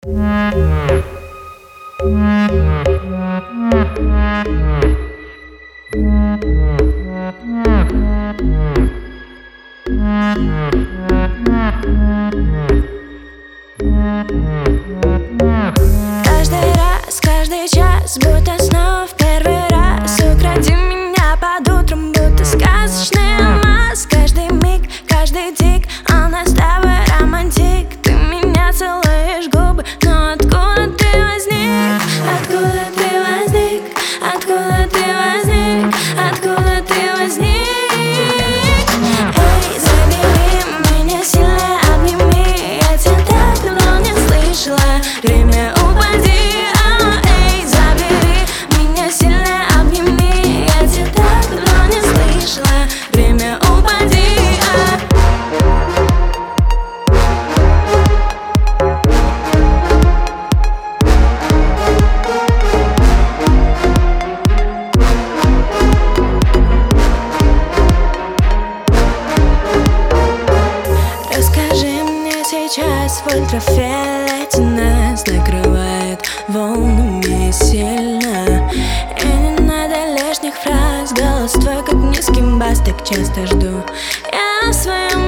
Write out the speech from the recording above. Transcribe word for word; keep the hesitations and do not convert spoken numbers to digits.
Каждый раз, каждый час, будто снова в первый раз. Укради меня под утром, будто сказочный алмаз. Каждый миг, каждый тик, она с тобой романтик. Ты меня целуешь губы, но откуда ты возник? Откуда ты возник? Откуда ты возник? Откуда ты возник? Эй, забери меня сильно, обними. Я тебя так давно не слышала. Время упади, а, эй, забери меня сильно, обними. Я тебя так давно не слышала. Время упади, а. Расскажи мне сейчас, в ультрафиолете нас накрывает волнами сильно. И не надо лишних фраз, голос твой как низкий бас, так часто жду. Я в своем